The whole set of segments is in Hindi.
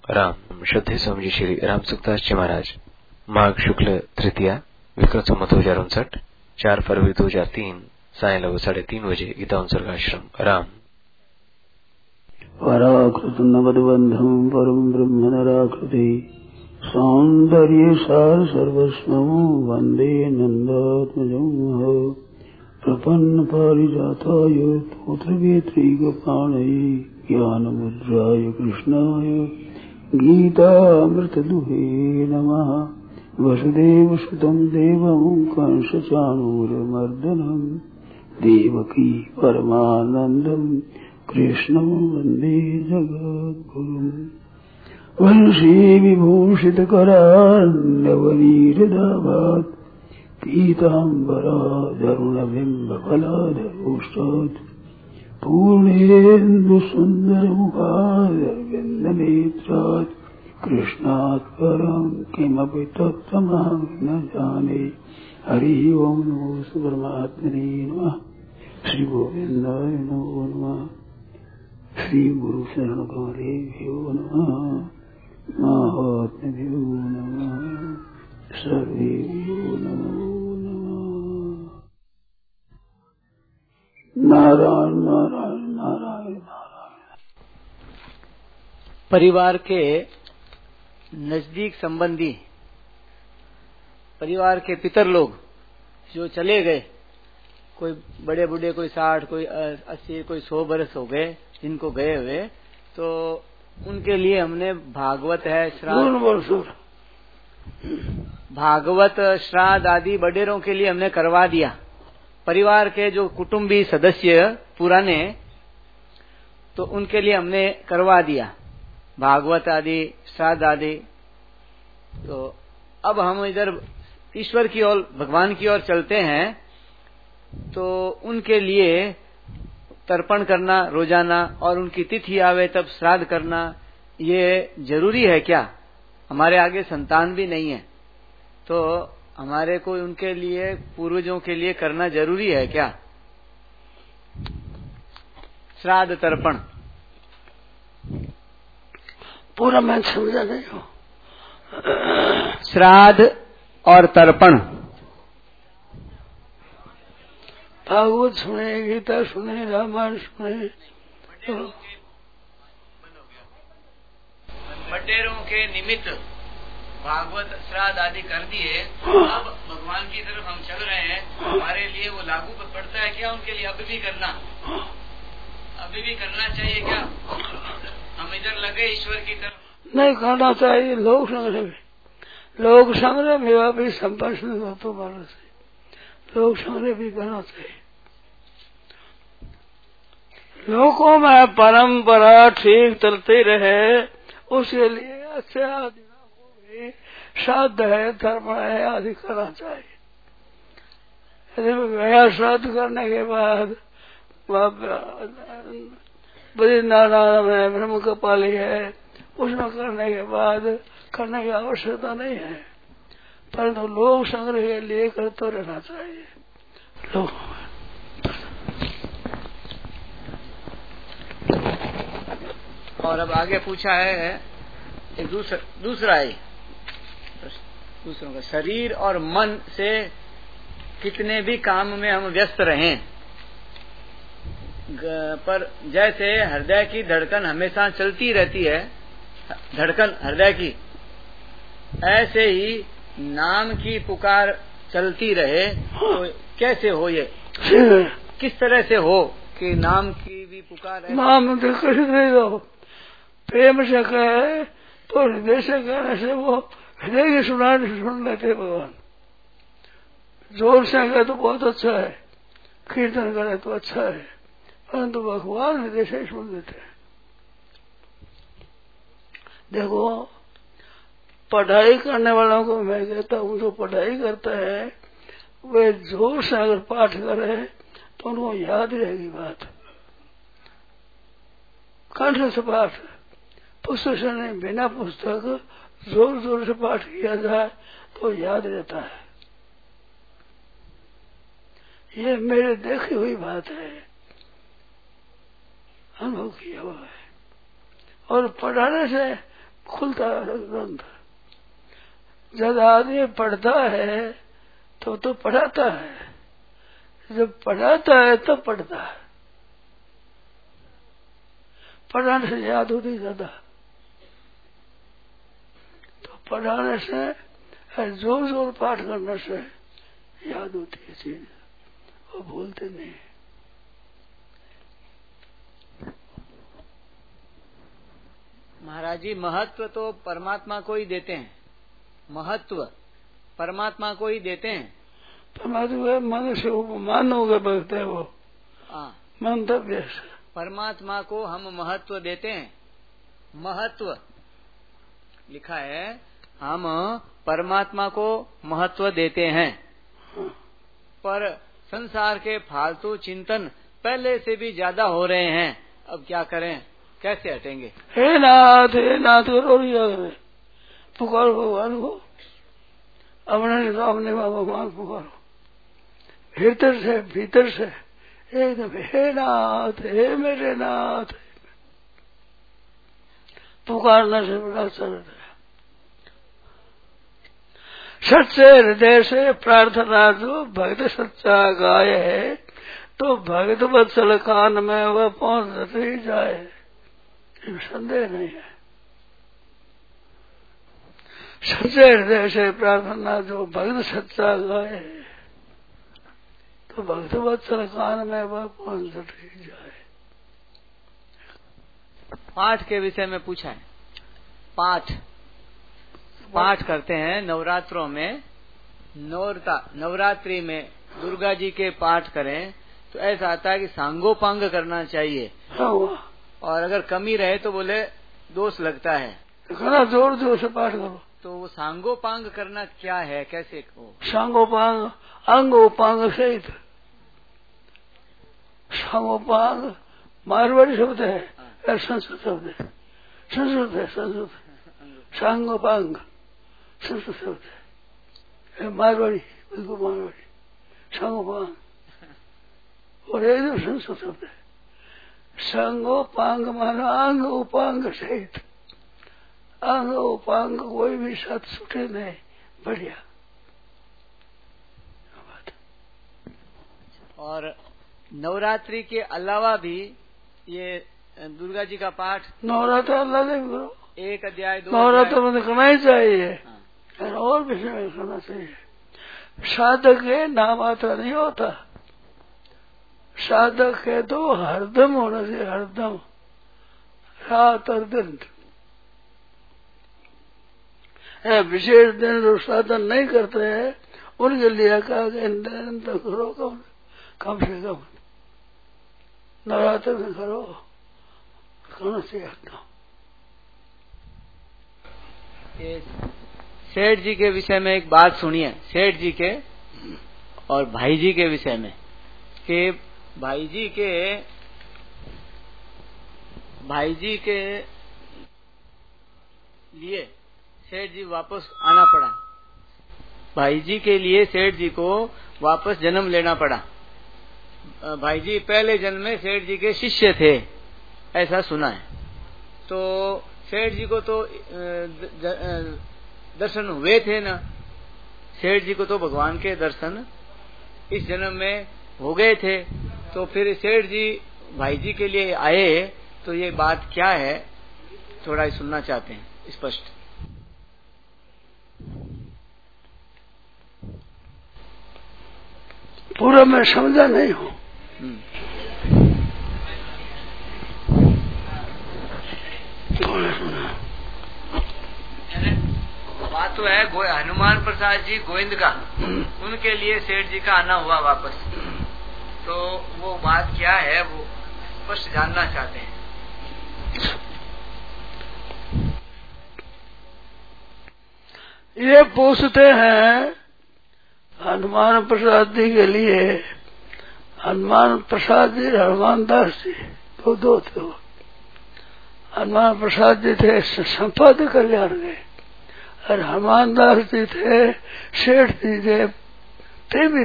राम श्रद्धे स्वामी जी श्री राम सुखदास जी महाराज। माघ शुक्ल तृतीया विक्रम संवत 2059 4 फरवरी 2003 साय लगभग 3:30 बजे गीता उत्सर्गाश्रम। राम पराकृत नवदबंधम परम ब्रह्म नराकृति सौंदर्य सार सर्वस्वं वंदे नंदात्मजं प्रपन्न पारिजाताय पुत्रवेत्रीगपाणये ज्ञानमुद्राय कृष्णाय गीतामृतदुहे नमः। वसुदेवसुतं देवं कंसचाणूरमर्दनं देवकी परमानन्दं कृष्णं वन्दे जगद्गुरुम्। वंशी विभूषितकरान्नवनीरदाभात् पीताम्बराधरुणबिम्बफलाधरोष्टात् पूर्णेन्दुसुन्दरमुखादरविन्दनेत्रात् कृष्णात् परं किमपि तत्त्वमहं न जाने। हरिः ओम् नमो परमात्मने नमः। श्री गोविन्दाय नमो नमः। श्री गुरु शरण कमलेभ्यो नमः। महात्म्यभ्यो नमः। सर्वेभ्यो नमो नमः। नारायण नारायण नारायण नारायण। परिवार के नजदीक संबंधी, परिवार के पितर लोग जो चले गए, कोई बड़े बूढ़े, कोई 60, कोई 80, कोई 100 बरस हो गए जिनको गए हुए, तो उनके लिए हमने भागवत है, श्राद्ध, भागवत श्राद्ध आदि बडेरों के लिए हमने करवा दिया। परिवार के जो कुटुंबी सदस्य पुराने, तो उनके लिए हमने करवा दिया भागवत आदि श्राद्ध आदि। तो अब हम इधर ईश्वर की ओर, भगवान की ओर चलते हैं, तो उनके लिए तर्पण करना रोजाना और उनकी तिथि आवे तब श्राद्ध करना, ये जरूरी है क्या? हमारे आगे संतान भी नहीं है, तो हमारे को उनके लिए, पूर्वजों के लिए करना जरूरी है क्या? श्राद्ध तर्पण पूरा मैं समझा नहीं हूँ। श्राद्ध और तर्पण, भागवत सुने, गीता सुने, रामायण सुने, बटेरों के निमित्त भागवत श्राद्ध आदि कर दिए। अब भगवान की तरफ हम चल रहे हैं, हमारे लिए वो लागू पड़ता है क्या? उनके लिए अभी भी करना चाहिए क्या? हम इधर लगे ईश्वर की तरफ नहीं करना चाहिए। लोक संग्रह में भी संपन्न हो तो मानो से लोक संग्रह भी करना चाहिए। लोकों में परंपरा ठीक चलती रहे, उसके लिए अच्छे आदि भी श्राद्ध है, तर्पण है आदि करना चाहिए। यदि गया श्राद्ध करने के बाद बद्रीनारायण में ब्रह्म कपाली है, उसमें करने के बाद करने की आवश्यकता नहीं है, परंतु लोक संग्रह के लिए करते रहना चाहिए। लोग और अब आगे पूछा है एक दूसरा ही दूसरों का, शरीर और मन से कितने भी काम में हम व्यस्त रहें, पर जैसे हृदय की धड़कन हमेशा चलती रहती है, धड़कन हृदय की, ऐसे ही नाम की पुकार चलती रहे। तो कैसे हो ये, किस तरह से हो कि नाम की भी पुकार है? नाम तो कैसे नहीं दो, प्रेम से कहे तो हृदय से कहने से वो हृदय की सुन लेते भगवान। जोर से कहे तो बहुत अच्छा है, कीर्तन करे तो अच्छा है, परंतु भगवान हृदय से सुन लेते हैं। देखो, पढ़ाई करने वालों को मैं कहता हूँ, जो पढ़ाई करता है वे जोर से अगर पाठ करे तो उनको याद रहेगी बात। कंठ से पाठ, पुस्तक से नहीं, बिना पुस्तक जोर जोर से पाठ किया जाए तो याद रहता है। ये मेरे देखी हुई बात है, अनुभव किया हुआ है। और पढ़ाने से खुलता है ग्रंथ। जब आदमी पढ़ता है तो पढ़ाता है, जब पढ़ाता है तब पढ़ता है। पढ़ाने से याद होती ज्यादा, तो पढ़ाने से जोर जोर पाठ करने से याद होती है चीज, वो भूलते नहीं। महाराज जी, महत्व तो परमात्मा को ही देते हैं, महत्व परमात्मा को ही देते हैं। परमात्मा मन से मानोगे भक्त है वो, मंतव्य से परमात्मा को हम महत्व देते हैं। महत्व लिखा है, हम परमात्मा को महत्व देते हैं, पर संसार के फालतू चिंतन पहले से भी ज्यादा हो रहे हैं। अब क्या करें, कैसे हटेंगे? हे नाथ करो, पुकारो भगवान को, अपने भगवान पुकारो भीतर से एकदम, हे नाथ, हे मेरे नाथ। पुकारना से बड़ा सरल है। सच्चे हृदय से प्रार्थना जो भक्त सच्चा गाय है, तो भक्त वत्सल कान में वह पहुंच ही जाए, संदेह नहीं है। सच्चे हृदय से प्रार्थना जो भक्त सच्चा गाय है, तो भक्त वत्सल कान में वह पहुंच ही जाए। पाठ के विषय में पूछा है। पाठ करते हैं नवरात्रों में, नवरात्रि में दुर्गा जी के पाठ करें तो ऐसा आता है कि सांगोपांग करना चाहिए, और अगर कमी रहे तो बोले दोष लगता है। जोर जोर से पाठ करो। तो वो सांगोपांग करना क्या है, कैसे हो? सांगोपांग अंग उपांग सहित। सांगोपांग मारवाड़ी शब्द है, संस्कृत शब्द है, संस्कृत सांगोपांग संस्कृत शब्द है, मारवाड़ी, बिल्कुल मारवाड़ी। सांगोपांग और एकदम संस्कृत शब्द है। सांगोपांग माना अंग उपांग सहित। अंग उपांग कोई भी साथ छूटे नहीं, बढ़िया। और नवरात्रि के अलावा भी ये दुर्गा जी का पाठ, नवरात्र अल्लाह ने करो, 1 अध्याय 2 नवरात्र में करना ही चाहिए। और विषय में करना चाहिए। साधक है नाम आता नहीं होता, साधक है तो हरदम होना चाहिए, हरदम, रात और दिन। विशेष दिन जो साधन नहीं करते हैं उनके लिए कहा कि दिन तो करो, कम से कम नवरात्र में करो, करना चाहिए। सेठ जी के विषय में एक बात सुनिए, सेठ जी के और भाई जी के विषय में, कि भाई जी के लिए सेठ जी वापस आना पड़ा। भाई जी के लिए सेठ जी को वापस जन्म लेना पड़ा। भाई जी पहले जन्म में सेठ जी के शिष्य थे, ऐसा सुना है। तो सेठ जी को तो दर्शन हुए थे ना, सेठ जी को तो भगवान के दर्शन इस जन्म में हो गए थे। तो फिर सेठ जी भाई जी के लिए आए, तो ये बात क्या है, थोड़ा ही सुनना चाहते हैं स्पष्ट। पूरा मैं समझा नहीं हूँ। बात तो है हनुमान प्रसाद जी गोविंद का, उनके लिए सेठ जी का आना हुआ वापस। तो वो बात क्या है, वो स्पष्ट जानना चाहते हैं। ये पूछते हैं हनुमान प्रसाद जी के लिए। हनुमान प्रसाद जी, हनुमान दास जी, दो थे। हनुमान प्रसाद जी थे संपादक कल्याण के, और हनुमान दास जी थे सेठ जी थे प्रेमी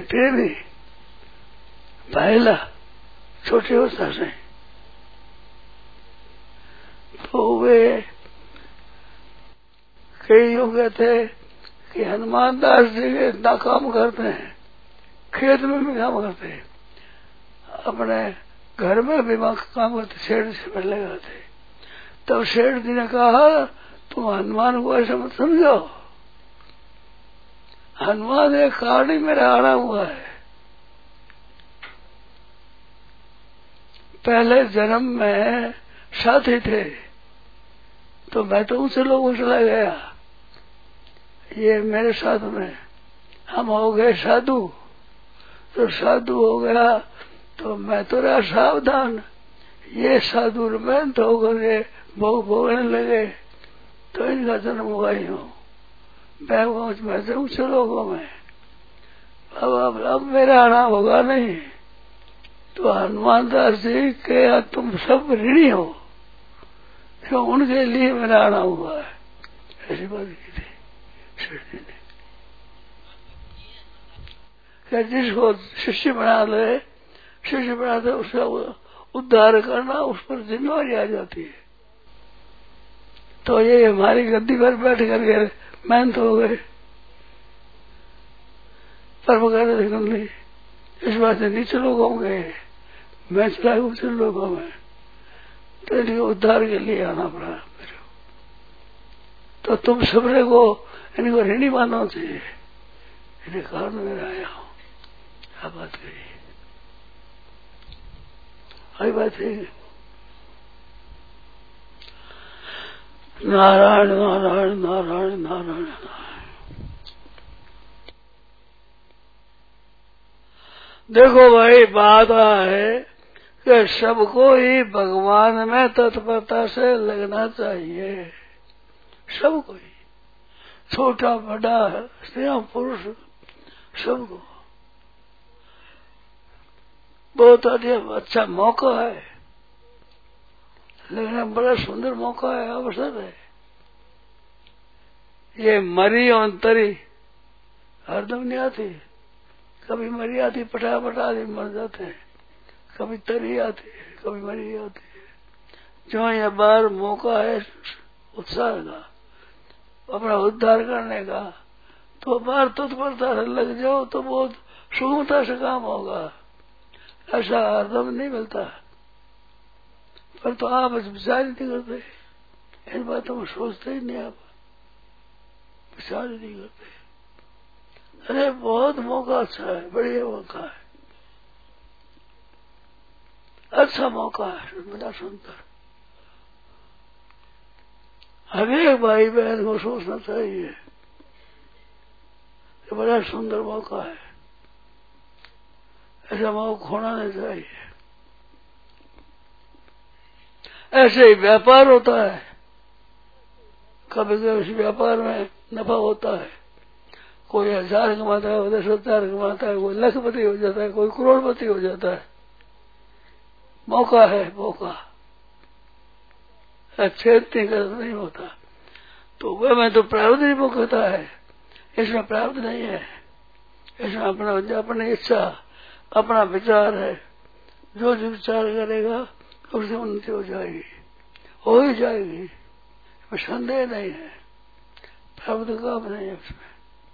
पहला छोटे अवस्था से। तो वे कई यूं कहते कि हनुमान दास जी इतना काम करते हैं, खेत में भी काम करते हैं, अपने घर में भी काम करते, शेर से में लगाते। तब शेर जी ने कहा तुम हनुमान को ऐसा मत समझो, हनुमान एक कहानी में आना हुआ है। पहले जन्म में साथी थे तो मैं तो उनसे लोगों चला गया, ये मेरे साथ में हम हो गए साधु, तो साधु हो गया तो मैं तो रहा सावधान, ये साधु में तो गए भोग भोगने लगे तो इनका जन्म हुआ ही हो। मैं तो ऊंचे लोगों में अब मेरा आना होगा नहीं। तो हनुमान दास जी के तुम सब ऋणी हो, तो उनके लिए मेरा आना हुआ है, ऐसी बात की थी शेर जी ने। क्या जिसको शिष्य बना ले, शिष्य बनाते उसका उद्धार करना, उस पर जिम्मेवारी आ जाती है। तो ये हमारी गद्दी पर बैठ करके मेहनत हो गए, पर वगैरह नहीं, इस बात से नीचे लोगों गए, मैं चला ऊंचे लोगों में, तो इनके उद्धार के लिए आना पड़ा मेरे को। तो तुम सबरे को इनको ऋणी मानना चाहिए, इन्हें कारण में आया हूँ। क्या बात कही, आई बात है। नारायण नारायण नारायण नारायण नारायण। देखो भाई, बात है कि सबको ही भगवान में तत्परता से लगना चाहिए, सबको ही, छोटा बड़ा स्त्री पुरुष सबको। बहुत अच्छा मौका है, लेकिन बड़ा सुंदर मौका है, अवसर है। ये मरी और तरी हरदम नहीं आती, कभी मरी आती फटाफट आदमी मर जाते हैं, कभी तरी आती है, कभी मरी आती है। जो ये बार मौका है उत्साह का, अपना उद्धार करने का, तो बार तत्परता से लग जाओ तो बहुत सुगमता से काम होगा। ऐसा हरदम नहीं मिलता, पर तो आप विचार नहीं करते, इन बातों में सोचते ही नहीं, आप विचार ही नहीं करते। अरे बहुत मौका अच्छा है, बढ़िया मौका है, अच्छा मौका है, बड़ा सुंदर। हर एक भाई बहन को सोचना चाहिए कि बड़ा सुंदर मौका है, ऐसा मौका खोना नहीं चाहिए। ऐसे ही व्यापार होता है, कभी कभी उस व्यापार में नफा होता है, कोई 1000 कमाता है, 10,000 कमाता है, कोई लखपति हो जाता है, कोई करोड़पति हो जाता है। मौका है, मौका छेदने का नहीं होता। तो वह में तो प्रारब्ध ही मुख्यता है, इसमें प्रारब्ध नहीं है, इसमें अपनी इच्छा, अपना विचार है। जो जो विचार करेगा उससे उन्नति हो जाएगी, हो ही जाएगी, संदेह नहीं है, प्रारब्ध का नहीं है उसमें।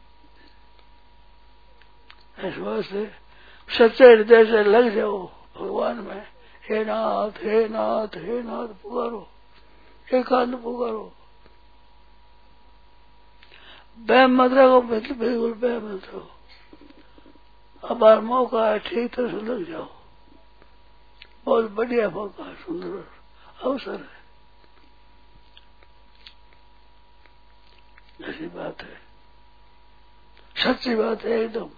इस वास्ते सच्चे हृदय से लग जाओ भगवान में, हे नाथ हे नाथ हे नाथ पुकारो, एकांत पुकारो, बहम मत रखो, बिल्कुल बहम मत रखो। अब बार मौका है, ठीक तरह से लग जाओ, बहुत बढ़िया मौका है, सुंदर अवसर है। ऐसी बात है, सच्ची बात है एकदम।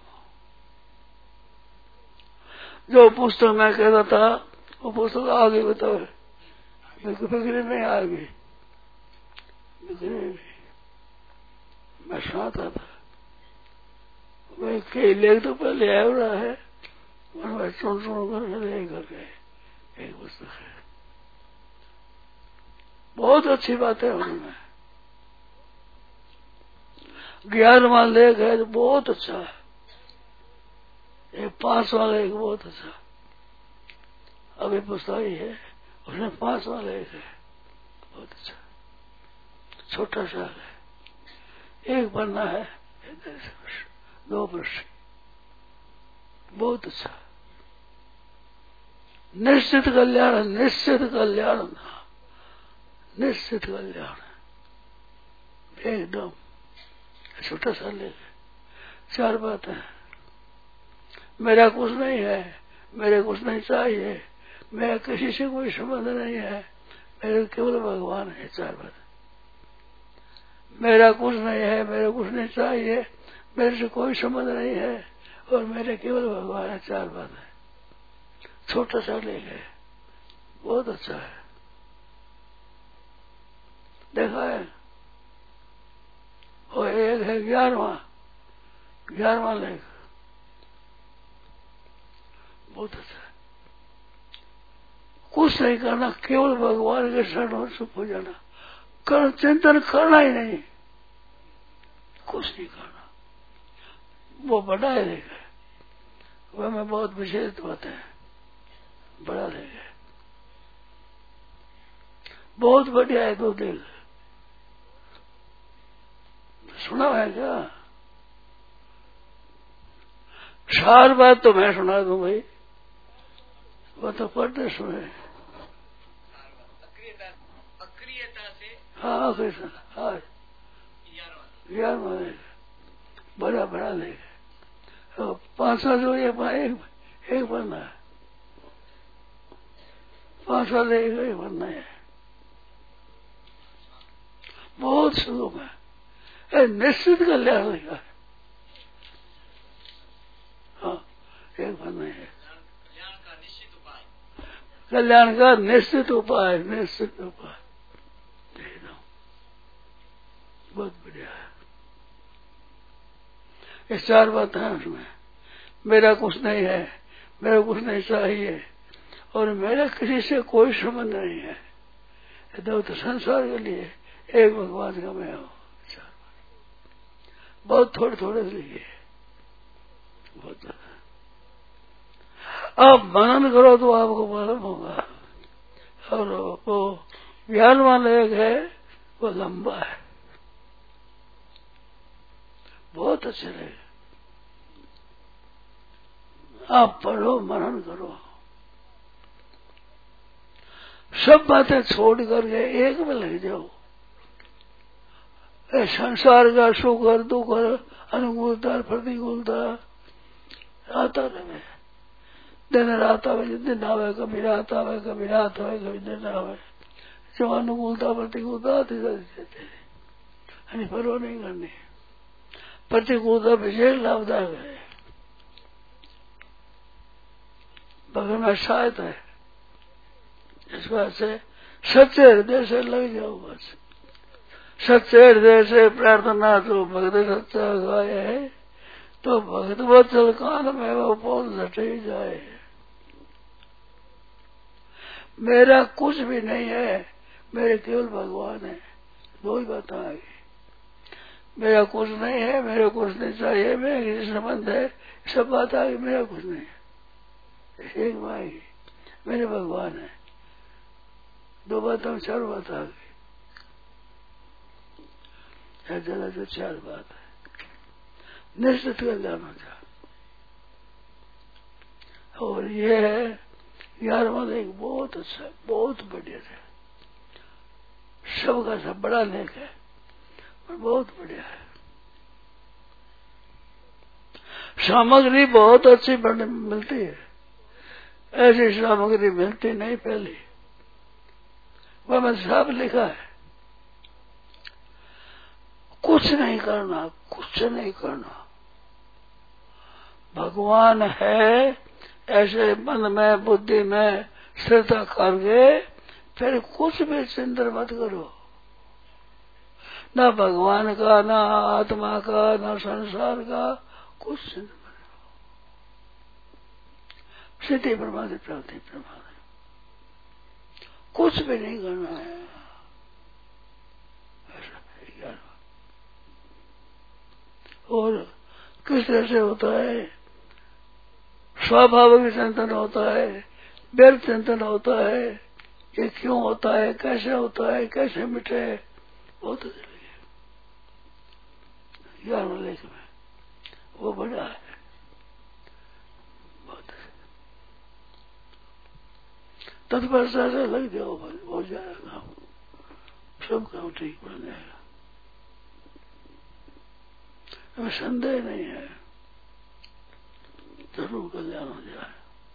जो पुस्तक मैं कहता था वो पुस्तक आगे बताओ, बिक्री में आ गई, बिक्री में मैं सुनाता था, मैं कई लेख तो पहले आया रहा है, मैं चुन कर ले करके एक पुस्तक है, बहुत अच्छी बात है उनमें, 11वां लेख है तो बहुत अच्छा है, एक 5वां लेख बहुत अच्छा, अभी पुस्तक ही है उसमें 5वां लेख है, बहुत अच्छा, छोटा सा है, एक बनना है 2 पृष्ठ, बहुत अच्छा। निश्चित कल्याण, निश्चित कल्याण, निश्चित कल्याण, एकदम छोटा सा लेख, 4 बातें। मेरा कुछ नहीं है, मेरे कुछ नहीं चाहिए, मेरा किसी से कोई संबंध नहीं है, मेरे केवल भगवान है, 4 बातें। मेरा कुछ नहीं है, मेरे कुछ नहीं चाहिए, मेरे से कोई संबंध नहीं है, और मेरे केवल भगवान है, 4 बातें। छोटा सा लेख है, बहुत अच्छा है। देखा है? और एक है 11वां लेख, बहुत अच्छा है। कुछ नहीं करना, केवल भगवान के शरण और चुप हो जाना, कर्म चिंतन करना ही नहीं, कुछ नहीं करना। वो बड़ा है लेख है, वह में बहुत विशेष बातें हैं, बड़ा लेख है, बहुत बढ़िया है। 2 लेख सुना है क्या? 4 बात तो मैं सुना दूं भाई, वो तो पढ़ते सुने। अक्रियता से, हाँ कृष्ण, हाँ 11वां लेख, बड़ा बड़ा लेख है। 5वां जो एक बनना है, 5वां लेख एक बनना है, बहुत सुगम है। निश्चित कल्याण लिखा है, हाँ एक बनना है, कल्याण का निश्चित उपाय, निश्चित उपाय, बहुत बढ़िया है। ये 4 बातें हैं उसमें। मेरा कुछ नहीं है, मेरा कुछ नहीं चाहिए, और मेरा किसी से कोई संबंध नहीं है, तो संसार के लिए एक भगवान का मैं हूँ। 4 बात बहुत थोड़े लिए, बहुत। आप मनन करो तो आपको मालूम होगा। और वो 11वां लेख है, वो लंबा है, बहुत अच्छे लेख, आप पढ़ो, मनन करो, सब बातें छोड़ करके एक में लग जाओ। संसार का सुख और दुख और अनुकूलता प्रतिकूलता आता रहे, दिन रात आवे, दिन आवे, कभी रात आवे, कभी रात आवे, कभी दिन आवे, जो अनुकूलता प्रतिकूलता आती रहती है, परवाह नहीं करनी। प्रतिकूलता विशेष लाभदायक है, भगवान में सहायता है। इस बात से सच्चे हृदय से लग जाओ, बस सच्चे हृदय से प्रार्थना तो भगत सच्चा गाय है, तो भगत वत्सल कान में वो बोल लटे जाए। मेरा कुछ भी नहीं है, मेरे केवल भगवान है, 2 ही बात आ गई। मेरा कुछ नहीं है, मेरे कुछ नहीं चाहिए, मेरा किसी संबंध है, सब बात आ गई। मेरा कुछ नहीं है, एक बात आएगी, मेरे भगवान है, 2 बातों में 4 बात आ गई, ज्यादा से 4 बात है। निश्चित कल्याण हो जाए। और ये है 11वां लेख, बहुत अच्छा, बहुत बढ़िया है, सबका सब बड़ा लेख है, और बहुत बढ़िया है। सामग्री बहुत अच्छी मिलती है, ऐसी सामग्री मिलती नहीं पहले, वह मैं सब लिखा है। कुछ नहीं करना, कुछ नहीं करना, भगवान है ऐसे मन में बुद्धि में श्रद्धा करके फिर कुछ भी चिंतन मत करो, ना भगवान का, ना आत्मा का, ना संसार का, कुछ चिंतन मत करो। सिद्धि प्रमाद प्राप्ति प्रमाद, कुछ भी नहीं करना है। और किस तरह से होता है? स्वाभाविक चिंतन होता है, व्यर्थ चिंतन होता है, ये क्यों होता है, कैसे होता है, कैसे मिटे, बहुत 11 लेख में, वो बड़ा है बहुत। तत्परता से लग जाओ, हो जाएगा, सब काम ठीक बन जाएगा, हमें संदेह नहीं है, जरूर कल्याण हो जाए।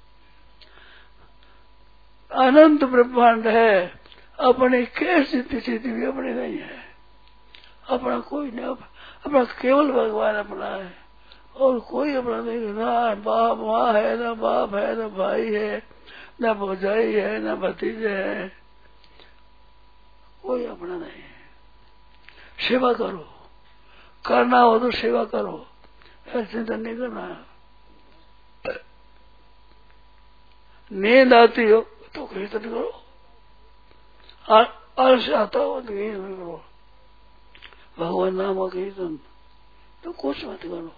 अनंत ब्रह्मांड है, अपनी कैसी स्थिति भी अपनी नहीं है, अपना कोई नहीं, अपना केवल भगवान अपना है और कोई अपना नहीं। ना बाप माँ है, ना बाप है, ना भाई है, ना भौजाई है, ना भतीजे है, कोई अपना नहीं है। सेवा करो, करना हो तो सेवा करो, ऐसे तो नहीं करना। नींद आती हो तो कीर्तन करो, आलस आता हो तो कीर्तन करो, भगवान नाम कीर्तन, तो कुछ मत करो।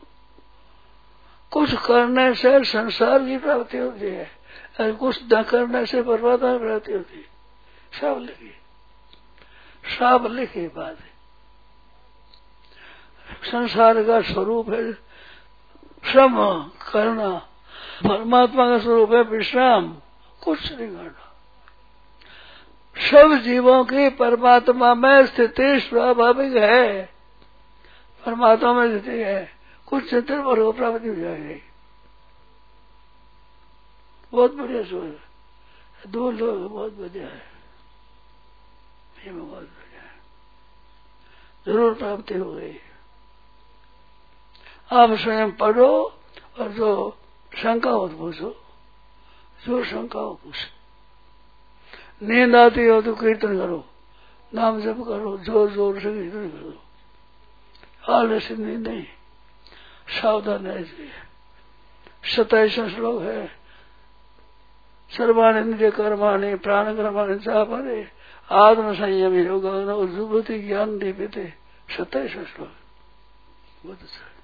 कुछ करने से संसार की प्राप्ति होती है और कुछ न करने से बर्बाद की प्राप्ति होती है। सब लिखी बात है। संसार का स्वरूप है श्रम करना, परमात्मा का स्वरूप है विश्राम, कुछ नहीं करना। सब जीवों की परमात्मा में स्थिति स्वाभाविक है, परमात्मा में स्थिति है, कुछ चिंतन और प्राप्ति हो जाएगी। बहुत बढ़िया सोच, 2 लोग बहुत बढ़िया है, बहुत बढ़िया है, जरूर प्राप्ति हो गई। आप स्वयं पढ़ो और जो शंका हो तो पूछो, जो शंका हो पूछो। नींद आती हो तो कीर्तन करो, नाम जप करो, जोर जोर से कीर्तन करो, आलस नहीं, सावधान है। इसलिए 27 श्लोक है, सर्वानिंद्रिय कर्माणि प्राण कर्माणि च परे आत्म संयम योगा जुभति ज्ञान दीपिते। 27 श्लोक बहुत अच्छा है।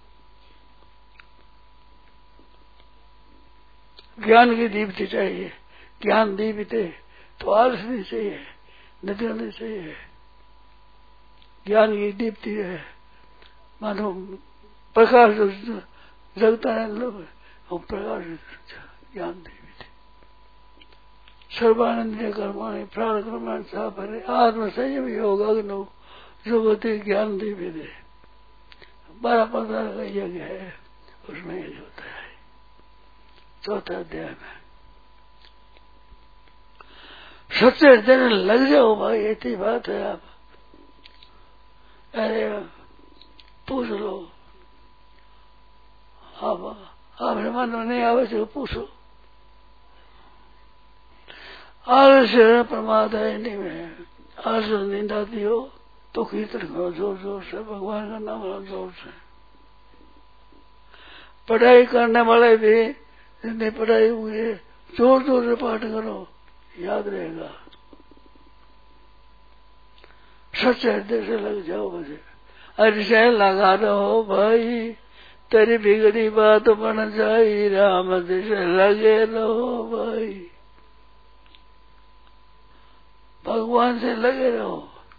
ज्ञान की दीप्ति चाहिए, ज्ञान दीपिते तो आलस नहीं चाहिए, निद्रा नहीं चाहिए। ज्ञान की दीप्ति है, मानो प्रकाश जो जगता है लोग, वो प्रकाश ज्ञान दीपिते। सर्वानंद कर्माणि प्राण कर्माणि च परे आत्म संयम योगा जुभति ज्ञान दीपिते। 12 प्रकार का यज्ञ है, उसमें यज्ञ होता है। 4था अध्याय में सच्चे हृदय में लग जाओ भाई, इतनी बात है। आप अरे पूछ लो, आप मन में नहीं आवे तो पूछो। आलस्य प्रमाद है नहीं में, आलस्य नींद आती हो तो कीर्तन करो जोर जोर से, भगवान का नाम लो जोर से। पढ़ाई करने वाले भी जितनी पढ़ाई हुई है जोर जोर से पाठ करो, याद रहेगा। सच्चे हृदय से लग जाओ मुझे, अरे लगा रहो भाई, तेरी बिगड़ी बात बन जाई, राम से लगे रहो भाई, भगवान से लगे रहो।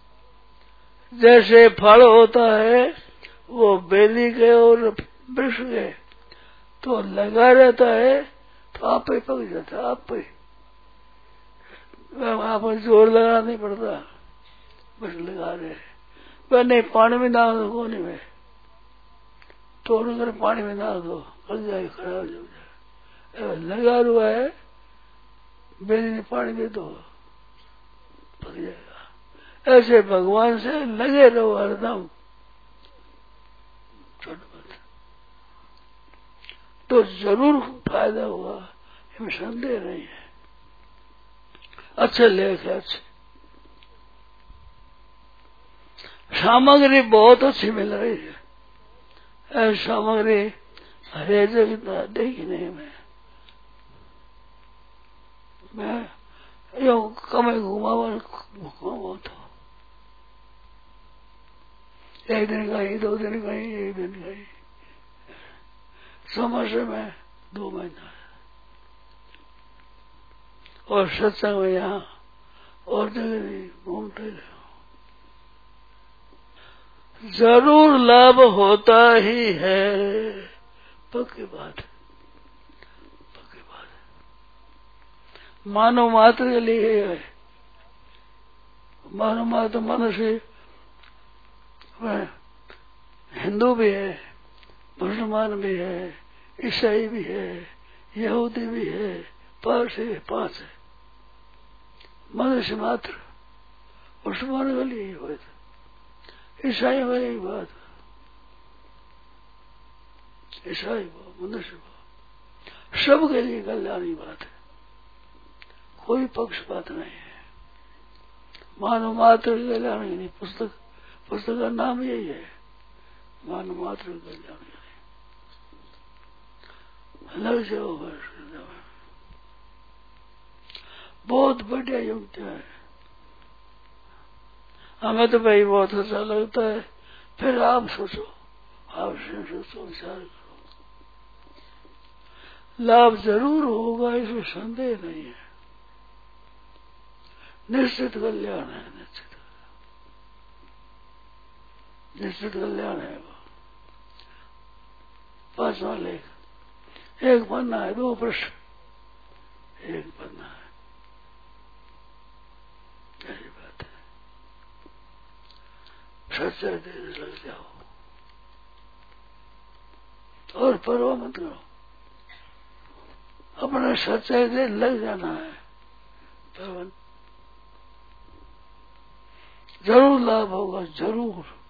जैसे फल होता है वो बेली के और वृक्ष के, तो लगा रहता है तो आप ही पक जाता है, आप ही। आप जोर लगाना नहीं पड़ता, बस लगा रहे। वह नहीं पानी में डाल दो, कोने में तोड़ कर पानी में डाल दो, कल जाए खराब हो जाए। लगा हुआ है, बेली ने पानी दे दो, पक जाएगा। ऐसे भगवान से लगे रहो हरदम, तो जरूर फायदा हुआ, इसमें संदेह नहीं है। अच्छे लेख है, अच्छे सामग्री बहुत अच्छी मिल रही है। ऐसी सामग्री हरे जगह देखी नहीं। मैं यो कमे घुमावा तो 1 दिन गई, 2 दिन गई, 1 दिन गई, समझ में 2 महीना। और सत्संग में यहाँ और जगह नहीं घूमते रहो। जरूर लाभ होता ही है, पक्की बात है, पक्की बात है। मानव मात्र के लिए है, मानव मात्र मनुष्य हिंदू भी है, मुसलमान भी है, ईसाई भी है, यहूदी भी है, पारसी है, 5 है। मनुष्य मात्र मुसलमान के लिए हुए थे, ईसाई वाली बात, ईसाई वो मनुष्य वो सबके लिए कल्याणी बात है, कोई पक्षपात नहीं है। मानव मात्र कल्याणी नहीं, पुस्तक का नाम यही है, मानव मात्र कल्याणी। लग जाओ बस, बहुत बढ़िया युक्ति है। हमें तो भाई बहुत अच्छा लगता है, फिर आप सोचो, आप सोचो, विचार करो, लाभ जरूर होगा, इसमें संदेह नहीं है, निश्चित कल्याण है, निश्चित कल्याण है। वो 5वां लेख, 1 पन्ना है, 2 प्रश्न, 1 पन्ना है, यही बात है। सच्चा देश लग जाओ और परवाह मत करो, अपना सच्चाई देश लग जाना है, जरूर लाभ होगा, जरूर।